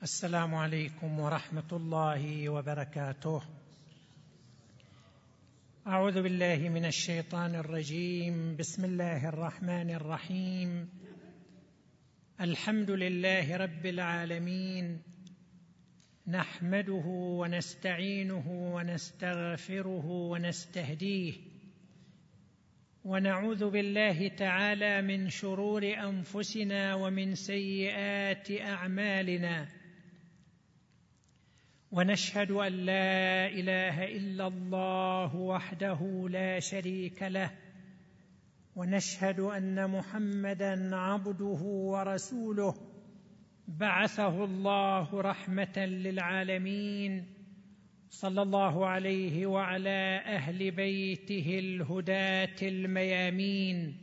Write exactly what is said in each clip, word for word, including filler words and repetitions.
السلام عليكم ورحمة الله وبركاته. أعوذ بالله من الشيطان الرجيم. بسم الله الرحمن الرحيم. الحمد لله رب العالمين، نحمده ونستعينه ونستغفره ونستهديه، ونعوذ بالله تعالى من شرور أنفسنا ومن سيئات أعمالنا، ونشهد أن لا إله إلا الله وحده لا شريك له، ونشهد أن محمدًا عبده ورسوله بعثه الله رحمة للعالمين، صلى الله عليه وعلى أهل بيته الهداة الميامين.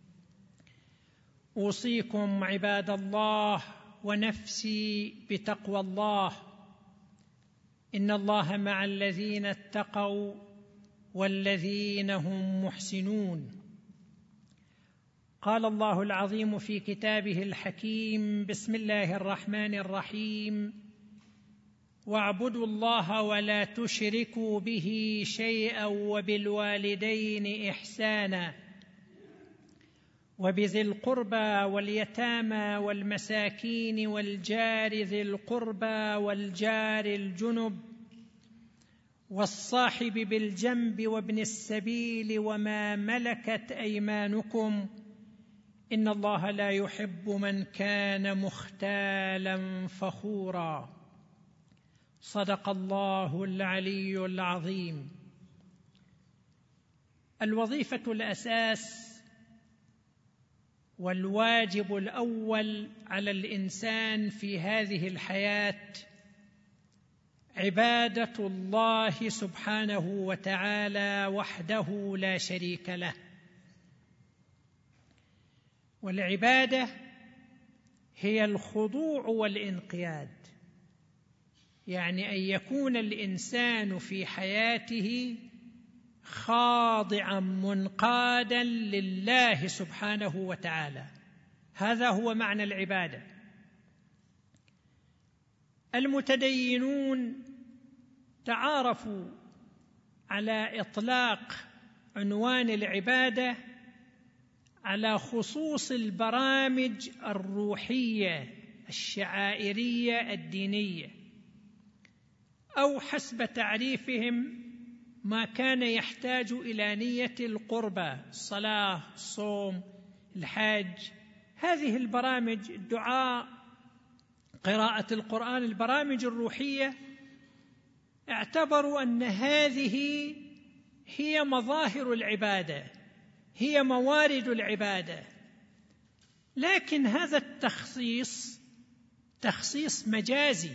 أوصيكم عباد الله ونفسي بتقوى الله، إن الله مع الذين اتقوا والذين هم محسنون. قال الله العظيم في كتابه الحكيم: بسم الله الرحمن الرحيم: واعبدوا الله ولا تشركوا به شيئا وبالوالدين إحسانا وبذي القربى واليتامى والمساكين والجار ذي القربى والجار الجنب والصاحب بالجنب وابن السبيل وما ملكت أيمانكم، إن الله لا يحب من كان مختالا فخورا. صدق الله العلي العظيم. الوظيفة الأساس والواجب الأول على الإنسان في هذه الحياة عبادة الله سبحانه وتعالى وحده لا شريك له. والعبادة هي الخضوع والانقياد، يعني أن يكون الإنسان في حياته خاضعا منقادا لله سبحانه وتعالى. هذا هو معنى العبادة. المتدينون تعارفوا على إطلاق عنوان العبادة على خصوص البرامج الروحية الشعائرية الدينية، أو حسب تعريفهم ما كان يحتاج إلى نية القربة: الصلاة، الصوم، الحج، هذه البرامج، الدعاء، قراءة القرآن، البرامج الروحية. اعتبروا أن هذه هي مظاهر العبادة، هي موارد العبادة. لكن هذا التخصيص تخصيص مجازي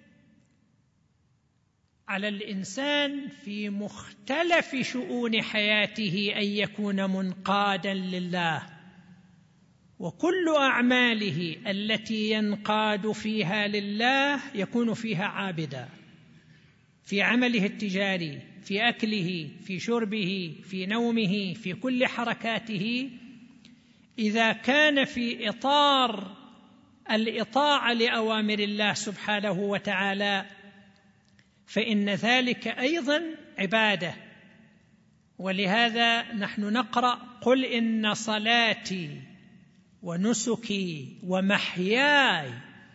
على الإنسان في مختلف شؤون حياته أن يكون منقاداً لله، وكل أعماله التي ينقاد فيها لله يكون فيها عابداً، في عمله التجاري، في أكله، في شربه، في نومه، في كل حركاته. إذا كان في إطار الإطاعة لأوامر الله سبحانه وتعالى فإن ذلك أيضا عبادة. ولهذا نحن نقرأ: قل إن صلاتي ونسكي ومحياي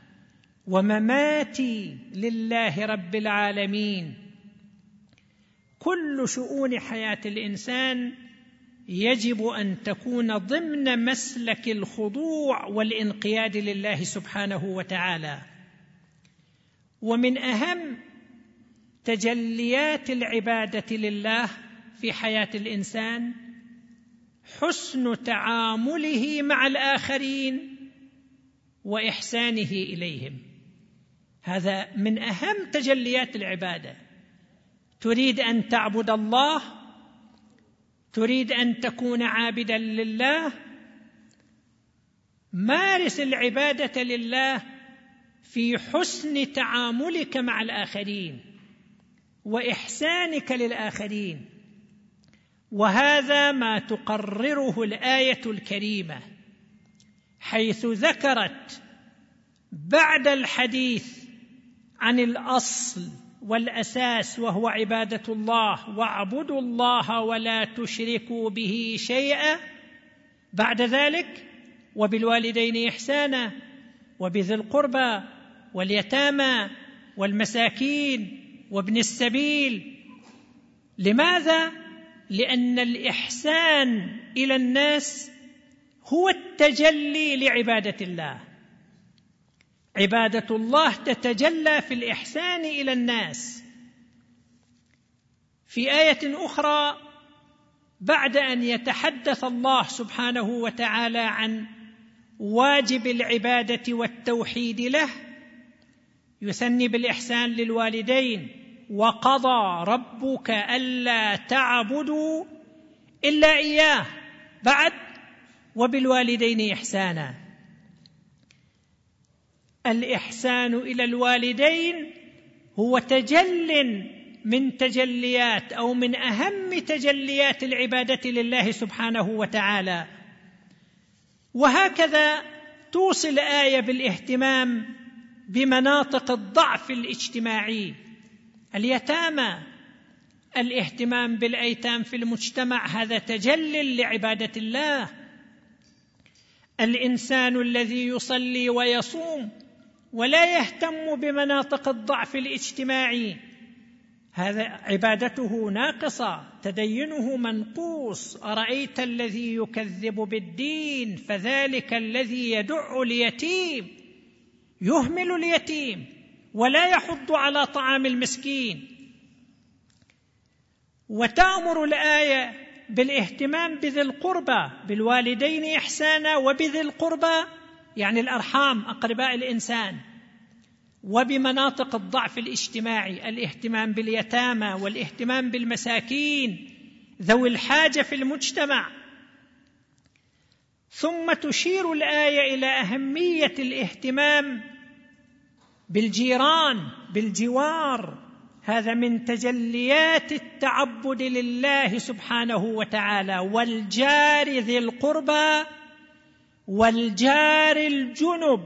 ومماتي لله رب العالمين. كل شؤون حياة الإنسان يجب أن تكون ضمن مسلك الخضوع والانقياد لله سبحانه وتعالى. ومن أهم تجليات العبادة لله في حياة الإنسان حسن تعامله مع الآخرين وإحسانه إليهم. هذا من أهم تجليات العبادة. تريد أن تعبد الله، تريد أن تكون عابدا لله، مارس العبادة لله في حسن تعاملك مع الآخرين وإحسانك للآخرين. وهذا ما تقرره الآية الكريمة، حيث ذكرت بعد الحديث عن الأصل والأساس وهو عبادة الله، واعبدوا الله ولا تشركوا به شيئا. بعد ذلك وبالوالدين إحسانا وبذي القربى واليتامى والمساكين وابن السبيل. لماذا؟ لأن الإحسان إلى الناس هو التجلي لعبادة الله. عبادة الله تتجلى في الإحسان إلى الناس. في آية أخرى بعد أن يتحدث الله سبحانه وتعالى عن واجب العبادة والتوحيد له، يثني بالإحسان للوالدين: وقضى ربك ألا تعبدوا إلا إياه. بعد وبالوالدين إحسانا. الإحسان إلى الوالدين هو تجل من تجليات أو من أهم تجليات العبادة لله سبحانه وتعالى. وهكذا توصي الآية بالاهتمام بمناطق الضعف الاجتماعي. اليتامى، الاهتمام بالأيتام في المجتمع هذا تجل لعبادة الله. الإنسان الذي يصلي ويصوم ولا يهتم بمناطق الضعف الاجتماعي هذا عبادته ناقصة، تدينه منقوص. أرأيت الذي يكذب بالدين فذلك الذي يدع اليتيم، يهمل اليتيم ولا يحض على طعام المسكين. وتأمر الآية بالاهتمام بذي القربى، بالوالدين إحسانا وبذي القربى يعني الأرحام أقرباء الإنسان، وبمناطق الضعف الاجتماعي الاهتمام باليتامى والاهتمام بالمساكين ذوي الحاجة في المجتمع. ثم تشير الآية إلى أهمية الاهتمام بالجيران، بالجوار. هذا من تجليات التعبد لله سبحانه وتعالى. والجار ذي القربى والجار الجنب.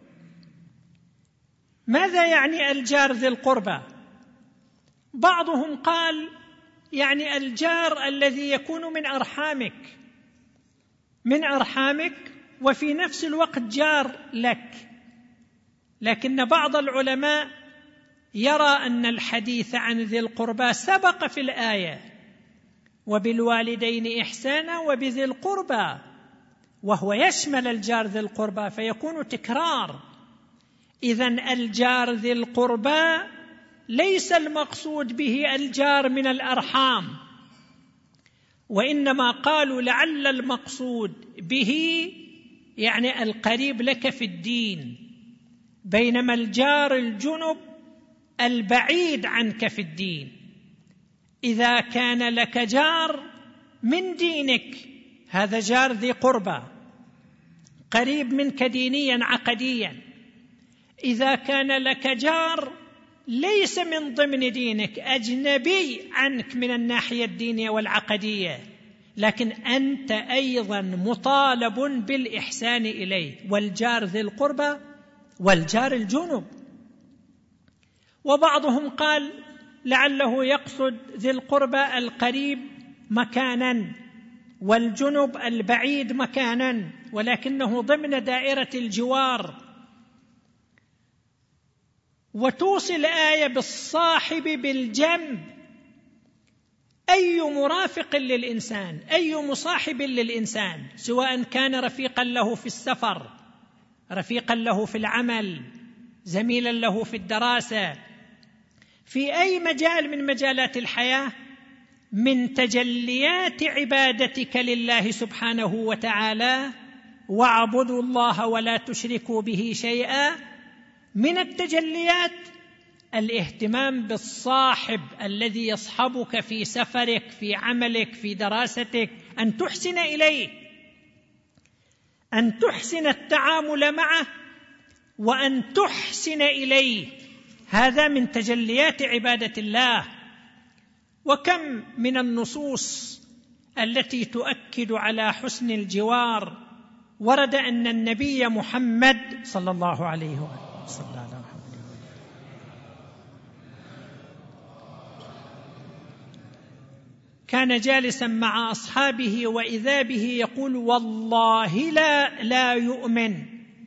ماذا يعني الجار ذي القربى؟ بعضهم قال يعني الجار الذي يكون من أرحامك، من أرحامك وفي نفس الوقت جار لك. لكن بعض العلماء يرى أن الحديث عن ذي القربى سبق في الآية: وبالوالدين إحسانا وبذي القربى، وهو يشمل الجار ذي القربى فيكون تكرار. إذن الجار ذي القربى ليس المقصود به الجار من الأرحام، وإنما قالوا لعل المقصود به يعني القريب لك في الدين، بينما الجار الجنب البعيد عنك في الدين. إذا كان لك جار من دينك هذا جار ذي قربى قريب منك دينيا عقديا. إذا كان لك جار ليس من ضمن دينك، أجنبي عنك من الناحية الدينية والعقدية، لكن أنت أيضا مطالب بالإحسان إليه. والجار ذي القربى والجار الجنب. وبعضهم قال لعله يقصد ذي القربى القريب مكانا والجنب البعيد مكانا، ولكنه ضمن دائرة الجوار. وتوصي الآية بالصاحب بالجنب. أي مرافق للإنسان، أي مصاحب للإنسان، سواء كان رفيقا له في السفر، رفيقا له في العمل، زميلا له في الدراسة، في أي مجال من مجالات الحياة، من تجليات عبادتك لله سبحانه وتعالى: واعبدوا الله ولا تشركوا به شيئا. من التجليات الاهتمام بالصاحب الذي يصحبك في سفرك، في عملك، في دراستك، أن تحسن إليه، أن تحسن التعامل معه وأن تحسن إليه. هذا من تجليات عبادة الله. وكم من النصوص التي تؤكد على حسن الجوار ورد أن النبي محمد صلى الله عليه وسلم كان جالسا مع أصحابه وإذا به يقول: والله لا لا يؤمن،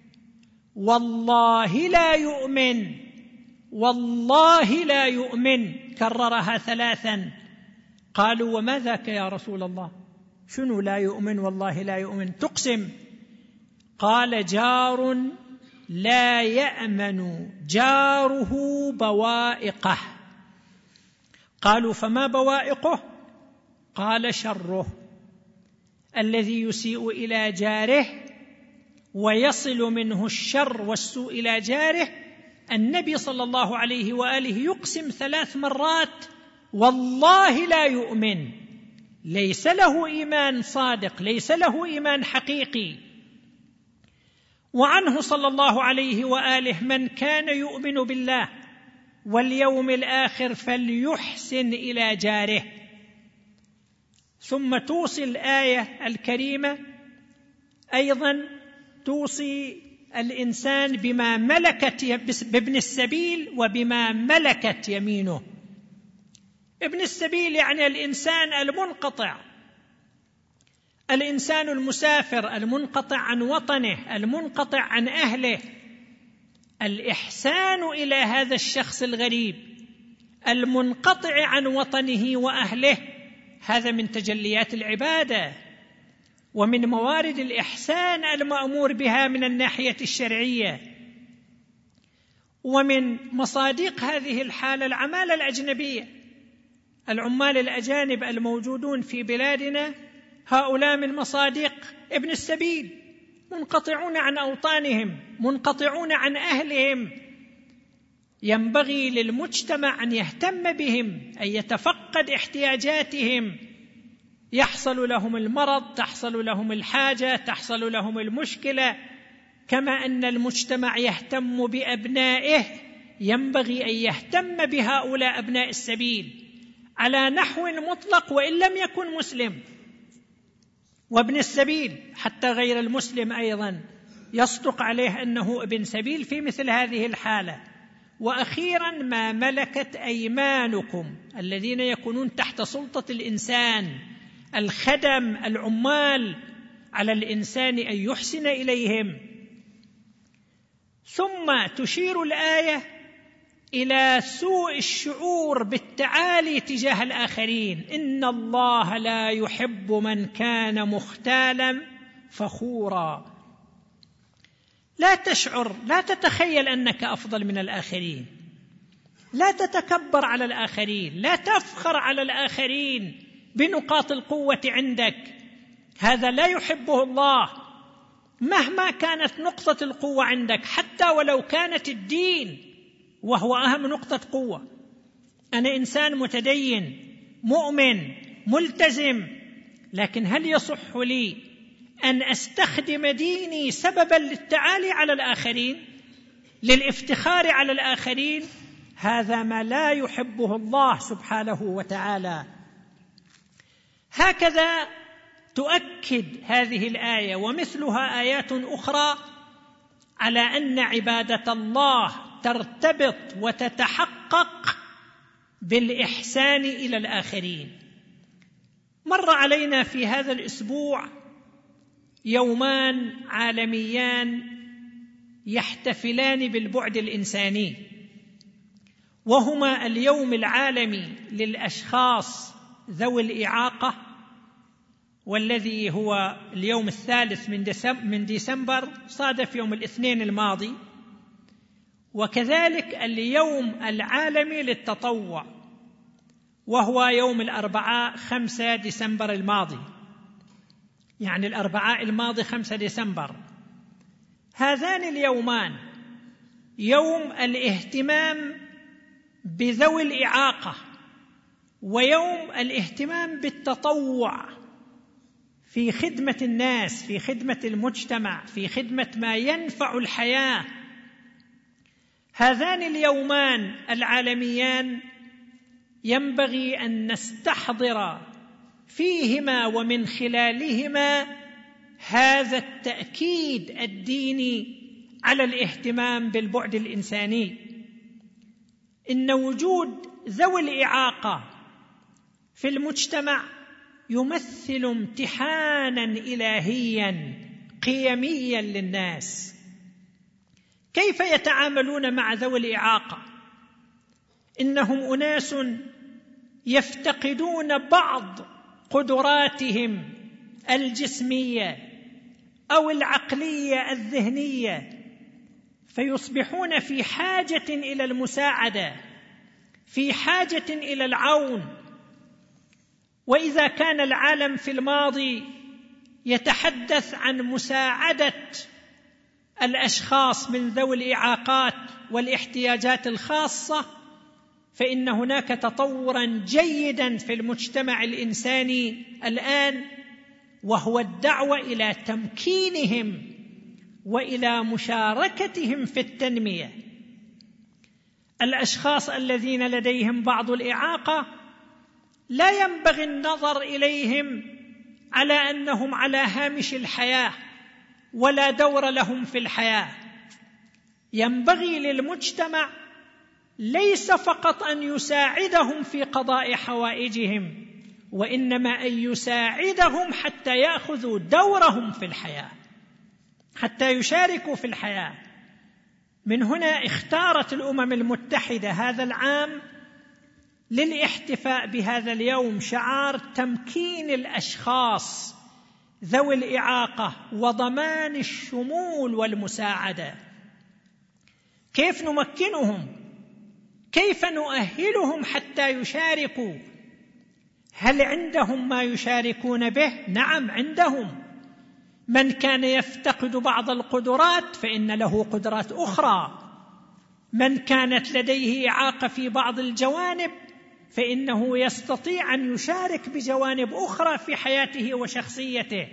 والله لا يؤمن، والله لا يؤمن، كررها ثلاثا. قالوا: وما ذاك يا رسول الله؟ شنو لا يؤمن والله لا يؤمن تقسم؟ قال: جار لا يأمن جاره بوائقه. قالوا: فما بوائقه؟ قال: شره، الذي يسيء إلى جاره ويصل منه الشر والسوء إلى جاره. النبي صلى الله عليه وآله يقسم ثلاث مرات: والله لا يؤمن، ليس له إيمان صادق، ليس له إيمان حقيقي. وعنه صلى الله عليه وآله: من كان يؤمن بالله واليوم الآخر فليحسن إلى جاره. ثم توصي الآية الكريمة أيضا، توصي الإنسان بما ملكت بابن السبيل وبما ملكت يمينه. ابن السبيل يعني الإنسان المنقطع، الإنسان المسافر المنقطع عن وطنه، المنقطع عن أهله. الإحسان إلى هذا الشخص الغريب المنقطع عن وطنه وأهله، هذا من تجليات العبادة ومن موارد الإحسان المأمور بها من الناحية الشرعية. ومن مصادق هذه الحالة العمالة الأجنبية، العمال الأجانب الموجودون في بلادنا، هؤلاء من مصادق ابن السبيل، منقطعون عن أوطانهم، منقطعون عن أهلهم. ينبغي للمجتمع أن يهتم بهم، أن يتفقد احتياجاتهم. يحصل لهم المرض، تحصل لهم الحاجة، تحصل لهم المشكلة. كما أن المجتمع يهتم بأبنائه، ينبغي أن يهتم بهؤلاء أبناء السبيل على نحو مطلق وإن لم يكن مسلم. وابن السبيل حتى غير المسلم أيضا يصدق عليه أنه ابن سبيل في مثل هذه الحالة. وأخيرا: ما ملكت أيمانكم، الذين يكونون تحت سلطة الإنسان، الخدم، العمال، على الإنسان أن يحسن إليهم. ثم تشير الآية إلى سوء الشعور بالتعالي تجاه الآخرين: إن الله لا يحب من كان مختالا فخورا. لا تشعر، لا تتخيل أنك أفضل من الآخرين، لا تتكبر على الآخرين، لا تفخر على الآخرين بنقاط القوة عندك، هذا لا يحبه الله. مهما كانت نقطة القوة عندك، حتى ولو كانت الدين وهو أهم نقطة قوة، أنا إنسان متدين مؤمن ملتزم، لكن هل يصح لي أن أستخدم ديني سببا للتعالي على الآخرين، للافتخار على الآخرين؟ هذا ما لا يحبه الله سبحانه وتعالى. هكذا تؤكد هذه الآية ومثلها آيات أخرى على أن عبادة الله ترتبط وتتحقق بالإحسان إلى الآخرين. مر علينا في هذا الأسبوع يومان عالميان يحتفلان بالبعد الإنساني، وهما اليوم العالمي للأشخاص ذوي الإعاقة، والذي هو اليوم الثالث من ديسمبر، صادف يوم الاثنين الماضي، وكذلك اليوم العالمي للتطوع، وهو يوم الأربعاء خمسة ديسمبر الماضي، يعني الأربعاء الماضي خمسة ديسمبر. هذان اليومان يوم الاهتمام بذوي الإعاقة، ويوم الاهتمام بالتطوع في خدمة الناس، في خدمة المجتمع، في خدمة ما ينفع الحياة. هذان اليومان العالميان ينبغي أن نستحضر فيهما ومن خلالهما هذا التأكيد الديني على الاهتمام بالبعد الإنساني. إن وجود ذوي الإعاقة في المجتمع يمثل امتحانا إلهيا قيميا للناس. كيف يتعاملون مع ذوي الإعاقة؟ إنهم أناس يفتقدون بعض قدراتهم الجسمية أو العقلية الذهنية، فيصبحون في حاجة إلى المساعدة، في حاجة إلى العون. وإذا كان العالم في الماضي يتحدث عن مساعدة الأشخاص من ذوي الإعاقات والاحتياجات الخاصة، فإن هناك تطوراً جيداً في المجتمع الإنساني الآن، وهو الدعوة إلى تمكينهم وإلى مشاركتهم في التنمية. الأشخاص الذين لديهم بعض الإعاقة لا ينبغي النظر إليهم على أنهم على هامش الحياة ولا دور لهم في الحياة. ينبغي للمجتمع ليس فقط أن يساعدهم في قضاء حوائجهم، وإنما أن يساعدهم حتى يأخذوا دورهم في الحياة، حتى يشاركوا في الحياة. من هنا اختارت الأمم المتحدة هذا العام للاحتفاء بهذا اليوم شعار تمكين الأشخاص ذوي الإعاقة وضمان الشمول والمساعدة. كيف نمكنهم؟ كيف نؤهلهم حتى يشاركوا؟ هل عندهم ما يشاركون به؟ نعم عندهم. من كان يفتقد بعض القدرات فإن له قدرات أخرى، من كانت لديه إعاقة في بعض الجوانب فإنه يستطيع أن يشارك بجوانب أخرى في حياته وشخصيته.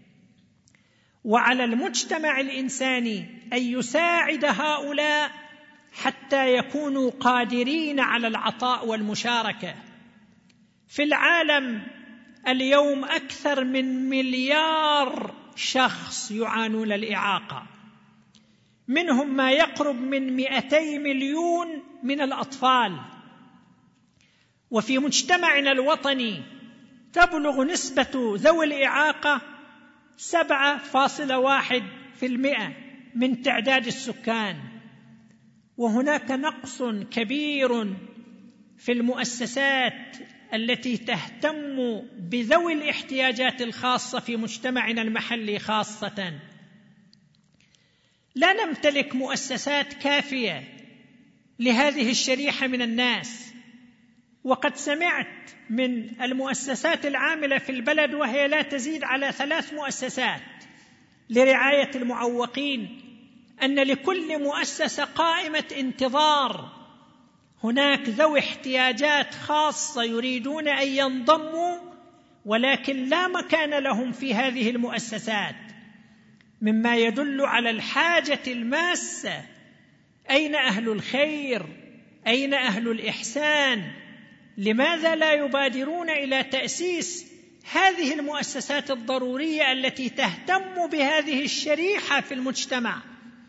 وعلى المجتمع الإنساني أن يساعد هؤلاء حتى يكونوا قادرين على العطاء والمشاركة. في العالم اليوم أكثر من مليار شخص يعانون الإعاقة، منهم ما يقرب من مئتي مليون من الأطفال. وفي مجتمعنا الوطني تبلغ نسبة ذوي الإعاقة سبعة فاصلة واحد في المئة من تعداد السكان، وهناك نقص كبير في المؤسسات التي تهتم بذوي الاحتياجات الخاصة في مجتمعنا المحلي خاصة. لا نمتلك مؤسسات كافية لهذه الشريحة من الناس. وقد سمعت من المؤسسات العاملة في البلد، وهي لا تزيد على ثلاث مؤسسات لرعاية المعوقين، أن لكل مؤسسة قائمة انتظار. هناك ذوي احتياجات خاصة يريدون أن ينضموا ولكن لا مكان لهم في هذه المؤسسات، مما يدل على الحاجة الماسة. أين أهل الخير؟ أين أهل الإحسان؟ لماذا لا يبادرون إلى تأسيس هذه المؤسسات الضرورية التي تهتم بهذه الشريحة في المجتمع؟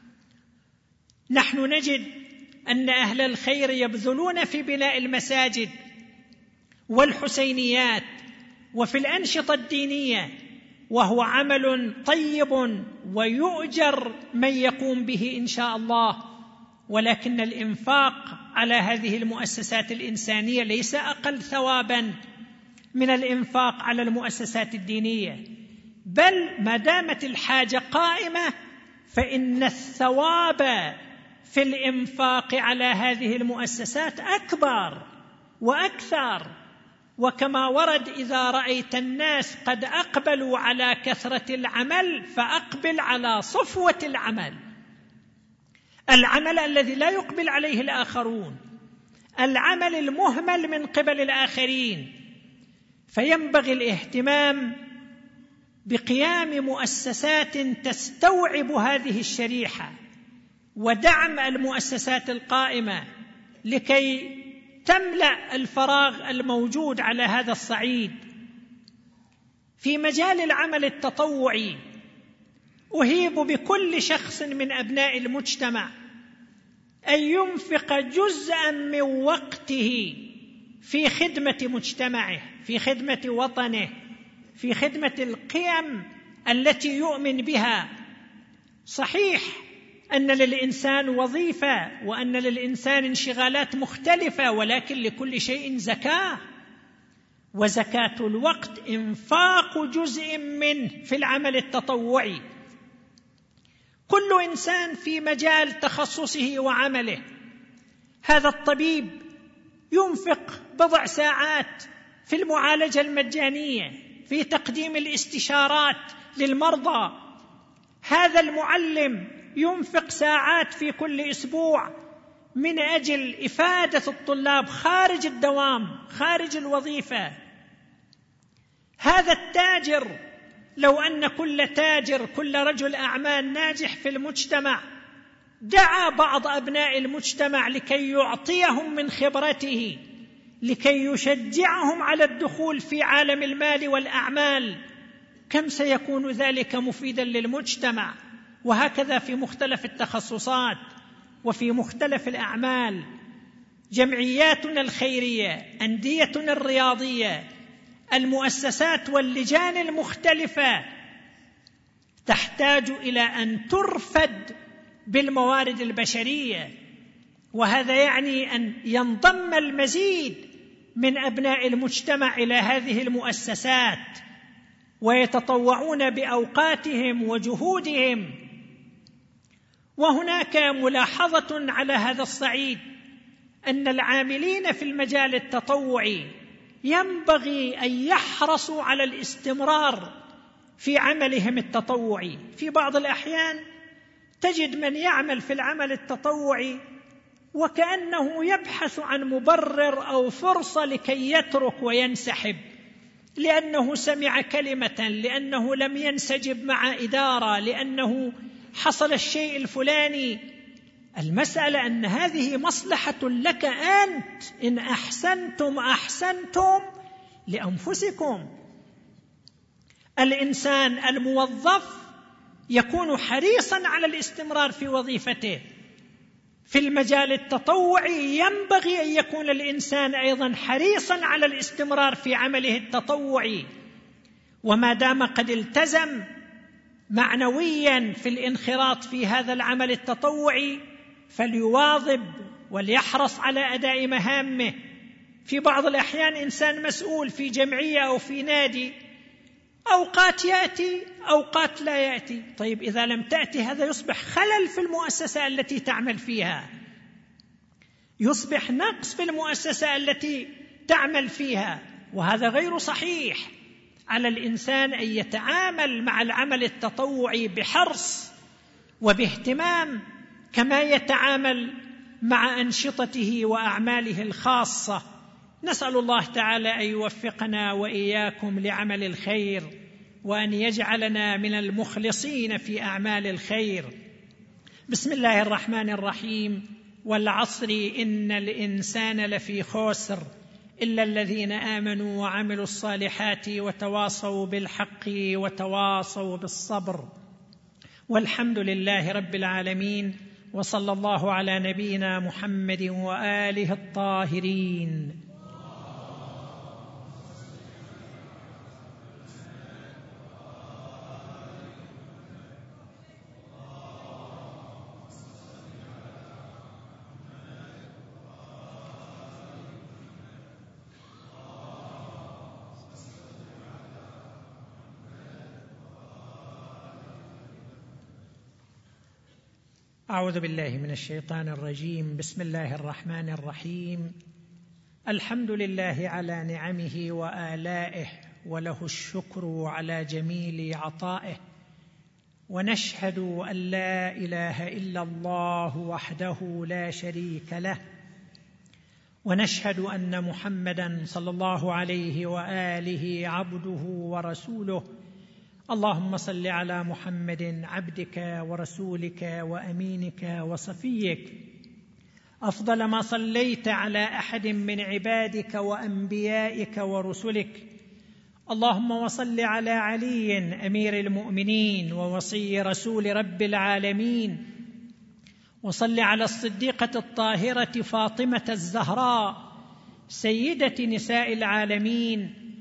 نحن نجد أن أهل الخير يبذلون في بناء المساجد والحسينيات وفي الأنشطة الدينية، وهو عمل طيب ويؤجر من يقوم به إن شاء الله. ولكن الإنفاق على هذه المؤسسات الإنسانية ليس أقل ثوابا من الإنفاق على المؤسسات الدينية، بل ما دامت الحاجة قائمة فإن الثواب في الإنفاق على هذه المؤسسات أكبر وأكثر. وكما ورد: إذا رأيت الناس قد أقبلوا على كثرة العمل فأقبل على صفوة العمل، العمل الذي لا يقبل عليه الآخرون، العمل المهمل من قبل الآخرين. فينبغي الاهتمام بقيام مؤسسات تستوعب هذه الشريحة ودعم المؤسسات القائمة لكي تملأ الفراغ الموجود على هذا الصعيد. في مجال العمل التطوعي أهيب بكل شخص من أبناء المجتمع أن ينفق جزءا من وقته في خدمة مجتمعه، في خدمة وطنه، في خدمة القيم التي يؤمن بها. صحيح أن للإنسان وظيفة وأن للإنسان انشغالات مختلفة، ولكن لكل شيء زكاة، وزكاة الوقت إنفاق جزء منه في العمل التطوعي. كل إنسان في مجال تخصصه وعمله. هذا الطبيب ينفق بضع ساعات في المعالجة المجانية، في تقديم الاستشارات للمرضى. هذا المعلم ينفق ساعات في كل أسبوع من أجل إفادة الطلاب خارج الدوام، خارج الوظيفة. هذا التاجر، لو أن كل تاجر، كل رجل أعمال ناجح في المجتمع دعا بعض أبناء المجتمع لكي يعطيهم من خبرته، لكي يشجعهم على الدخول في عالم المال والأعمال، كم سيكون ذلك مفيدا للمجتمع. وهكذا في مختلف التخصصات وفي مختلف الأعمال. جمعياتنا الخيرية، أنديتنا الرياضية، المؤسسات واللجان المختلفة تحتاج إلى أن ترفد بالموارد البشرية، وهذا يعني أن ينضم المزيد من أبناء المجتمع إلى هذه المؤسسات ويتطوعون بأوقاتهم وجهودهم. وهناك ملاحظة على هذا الصعيد، أن العاملين في المجال التطوعي ينبغي أن يحرصوا على الاستمرار في عملهم التطوعي. في بعض الأحيان تجد من يعمل في العمل التطوعي وكأنه يبحث عن مبرر أو فرصة لكي يترك وينسحب، لأنه سمع كلمة، لأنه لم ينسجب مع إدارة، لأنه حصل الشيء الفلاني. المسألة أن هذه مصلحة لك أنت، إن أحسنتم أحسنتم لأنفسكم. الإنسان الموظف يكون حريصا على الاستمرار في وظيفته. في المجال التطوعي ينبغي أن يكون الإنسان أيضا حريصا على الاستمرار في عمله التطوعي، وما دام قد التزم معنويا في الانخراط في هذا العمل التطوعي فليواظب وليحرص على أداء مهامه. في بعض الأحيان إنسان مسؤول في جمعية أو في نادي، أوقات يأتي أوقات لا يأتي. طيب إذا لم تأتي هذا يصبح خلل في المؤسسة التي تعمل فيها، يصبح نقص في المؤسسة التي تعمل فيها، وهذا غير صحيح. على الإنسان أن يتعامل مع العمل التطوعي بحرص وباهتمام كما يتعامل مع أنشطته وأعماله الخاصة. نسأل الله تعالى أن يوفقنا وإياكم لعمل الخير، وأن يجعلنا من المخلصين في أعمال الخير. بسم الله الرحمن الرحيم. والعصر إن الإنسان لفي خسر إلا الذين آمنوا وعملوا الصالحات وتواصوا بالحق وتواصوا بالصبر. والحمد لله رب العالمين، وصلى الله على نبينا محمد وآله الطاهرين. أعوذ بالله من الشيطان الرجيم. بسم الله الرحمن الرحيم. الحمد لله على نعمه وآلائه، وله الشكر على جميل عطائه، ونشهد أن لا إله إلا الله وحده لا شريك له، ونشهد أن محمدًا صلى الله عليه وآله عبده ورسوله. اللهم صل على محمد عبدك ورسولك وأمينك وصفيك، أفضل ما صليت على أحد من عبادك وأنبيائك ورسلك. اللهم وصل على علي أمير المؤمنين ووصي رسول رب العالمين، وصل على الصديقة الطاهرة فاطمة الزهراء سيدة نساء العالمين،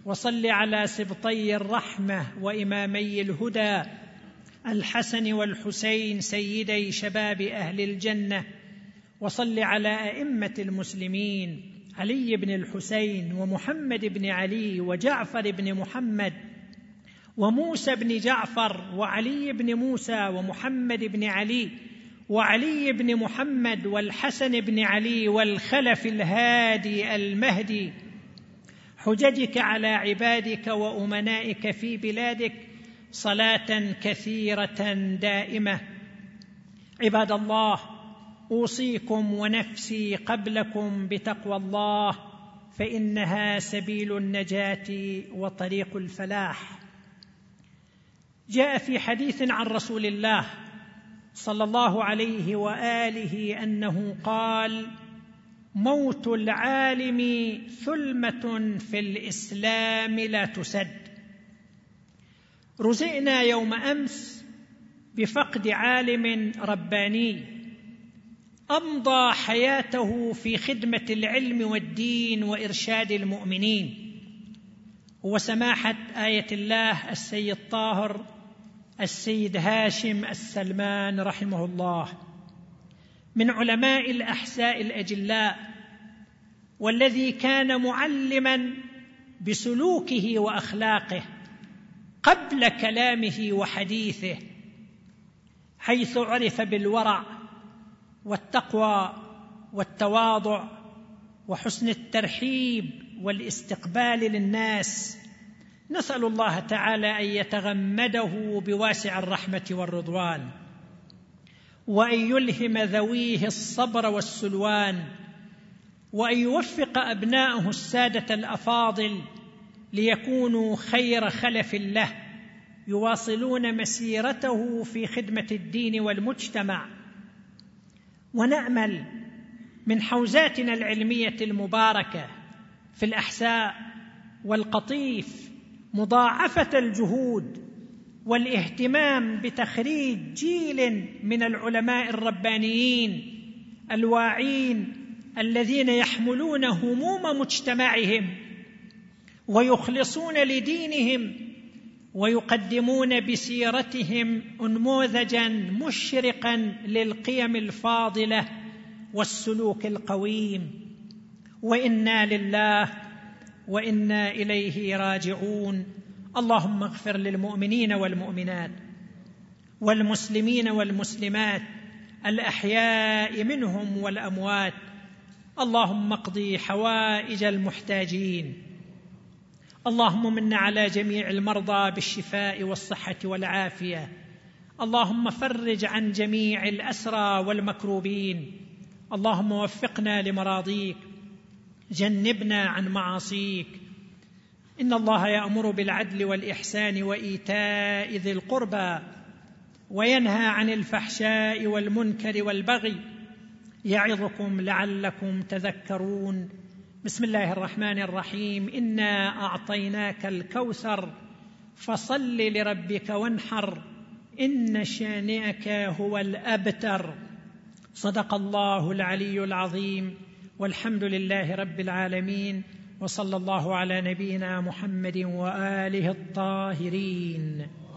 وصل على سبطي الرحمة وإمامي الهدى الحسن والحسين سيدي شباب أهل الجنة، وصل على أئمة المسلمين علي بن الحسين ومحمد بن علي وجعفر بن محمد وموسى بن جعفر وعلي بن موسى ومحمد بن علي وعلي بن محمد والحسن بن علي والخلف الهادي المهدي، حججك على عبادك وأمنائك في بلادك صلاة كثيرة دائمة. عباد الله، أوصيكم ونفسي قبلكم بتقوى الله، فإنها سبيل النجاة وطريق الفلاح. جاء في حديث عن رسول الله صلى الله عليه وآله أنه قال: موت العالم ثلمة في الإسلام لا تسد. رزقنا يوم أمس بفقد عالم رباني أمضى حياته في خدمة العلم والدين وإرشاد المؤمنين، وسماحة آية الله السيد طاهر السيد هاشم السلمان رحمه الله، من علماء الأحساء الأجلاء، والذي كان معلما بسلوكه وأخلاقه قبل كلامه وحديثه، حيث عرف بالورع والتقوى والتواضع وحسن الترحيب والاستقبال للناس. نسأل الله تعالى أن يتغمده بواسع الرحمة والرضوان، وأن يلهم ذويه الصبر والسلوان، وأن يوفق أبناءه السادة الأفاضل ليكونوا خير خلف له، يواصلون مسيرته في خدمة الدين والمجتمع. ونأمل من حوزاتنا العلمية المباركة في الأحساء والقطيف مضاعفة الجهود والاهتمام بتخريج جيل من العلماء الربانيين الواعين، الذين يحملون هموم مجتمعهم ويخلصون لدينهم ويقدمون بسيرتهم نموذجا مشرقا للقيم الفاضلة والسلوك القويم. وإنا لله وإنا إليه راجعون. اللهم اغفر للمؤمنين والمؤمنات والمسلمين والمسلمات الأحياء منهم والأموات. اللهم اقضِ حوائج المحتاجين. اللهم من على جميع المرضى بالشفاء والصحة والعافية. اللهم فرج عن جميع الأسرى والمكروبين. اللهم وفقنا لمراضيك، جنبنا عن معاصيك. إن الله يأمر بالعدل والإحسان وإيتاء ذي القربى، وينهى عن الفحشاء والمنكر والبغي، يعظكم لعلكم تذكرون. بسم الله الرحمن الرحيم. إنا أعطيناك الكوثر فصل لربك وانحر، إن شانئك هو الأبتر. صدق الله العلي العظيم، والحمد لله رب العالمين، وصلى الله على نبينا محمد وآله الطاهرين.